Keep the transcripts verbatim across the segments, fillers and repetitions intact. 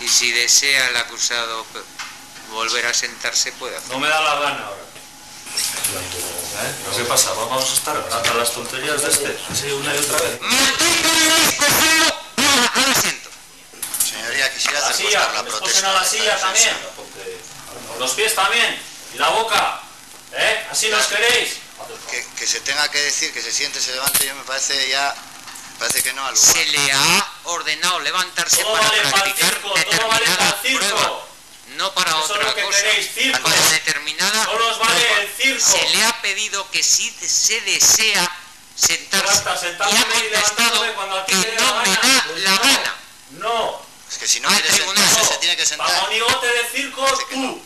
Y si desea el acusado volver a sentarse, puede hacerlo. No me da la gana ahora. ¿Eh? ¿Qué pasa? ¿Vamos a estar hasta las tonterías de este? ¿Así una y otra vez? Al asiento. Señoría, quisiera hacer la silla, la me protesta. escogen a la silla también. Los pies también. Y la boca. ¿Eh? ¿Así nos queréis? Que, que se tenga que decir, que se siente, se levante, yo me parece ya... Parece que no al lugar. Se le ha ordenado levantarse todo para vale practicar circo, determinada vale prueba. No para eso otra es lo que cosa. queréis, circo. Para determinada Solo os vale prueba. el circo. Se le ha pedido que si se desea sentarse. Y ha contestado que no me da la gana. No. Es que si no quiere sentarse, se tiene que sentar. Monigote de circo, tú.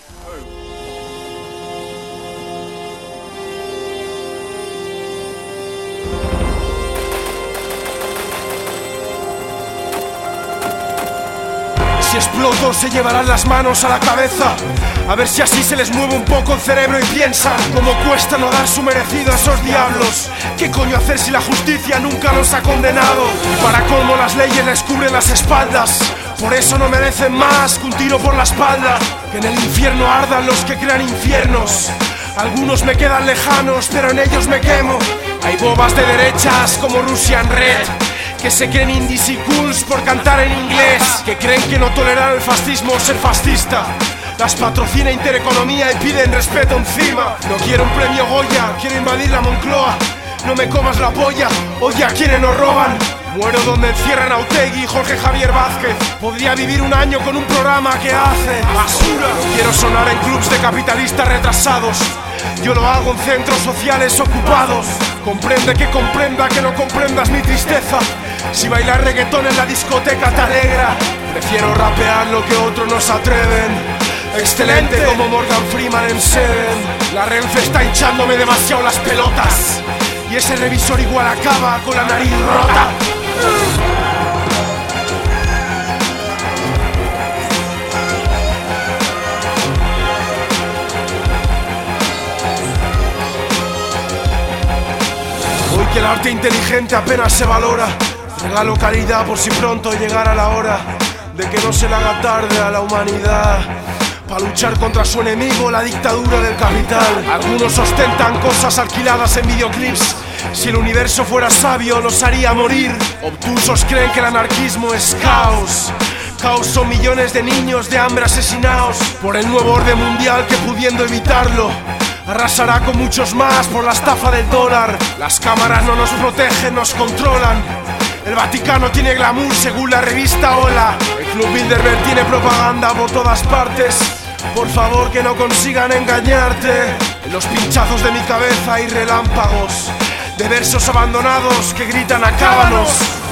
Si exploto se llevarán las manos a la cabeza. A ver si así se les mueve un poco el cerebro y piensan cómo cuesta no dar su merecido a esos diablos. ¿Qué coño hacer si la justicia nunca los ha condenado? Y para colmo las leyes les cubren las espaldas. Por eso no merecen más que un tiro por la espalda. Que en el infierno ardan los que crean infiernos. Algunos me quedan lejanos, pero en ellos me quemo. Hay bobas de derechas como Russian Red, que se creen indies y cools por cantar en inglés, que creen que no tolerar el fascismo o ser fascista. Las patrocina Intereconomía y piden respeto encima. No quiero un premio Goya, quiero invadir la Moncloa. No me comas la polla, oye a quienes nos roban. Muero donde encierran a Otegi y Jorge Javier Vázquez. Podría vivir un año con un programa que hace basura. No quiero sonar en clubs de capitalistas retrasados. Yo lo hago en centros sociales ocupados. Comprende que comprenda que no comprendas mi tristeza. Si bailar reggaetón en la discoteca te alegra, prefiero rapear lo que otros no se atreven. Excelente como Morgan Freeman en Seven. La Renfe está hinchándome demasiado las pelotas. Y ese revisor igual acaba con la nariz rota. Hoy que el arte inteligente apenas se valora, regalo calidad por si pronto llegara la hora de que no se le haga tarde a la humanidad. Para luchar contra su enemigo, la dictadura del capital. Algunos ostentan cosas alquiladas en videoclips. Si el universo fuera sabio, los haría morir. Obtusos creen que el anarquismo es caos. Caos son millones de niños de hambre asesinados por el nuevo orden mundial que, pudiendo evitarlo, arrasará con muchos más por la estafa del dólar. Las cámaras no nos protegen, nos controlan. El Vaticano tiene glamour según la revista Hola. El Club Bilderberg tiene propaganda por todas partes. Por favor que no consigan engañarte. En los pinchazos de mi cabeza hay relámpagos de versos abandonados que gritan acábanos.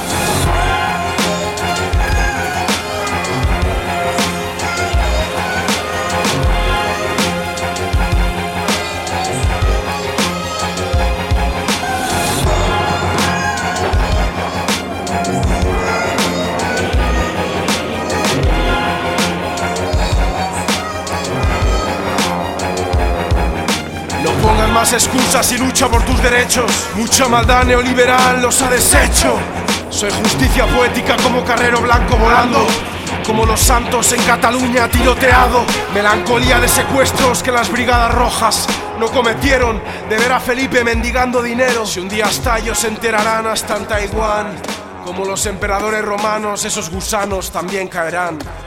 Pongan más excusas y lucha por tus derechos. Mucha maldad neoliberal los ha deshecho. Soy justicia poética como Carrero Blanco volando, como los santos en Cataluña tiroteado. Melancolía de secuestros que las brigadas rojas no cometieron, de ver a Felipe mendigando dinero. Si un día estallo se enterarán hasta en Taiwán. Como los emperadores romanos, esos gusanos también caerán.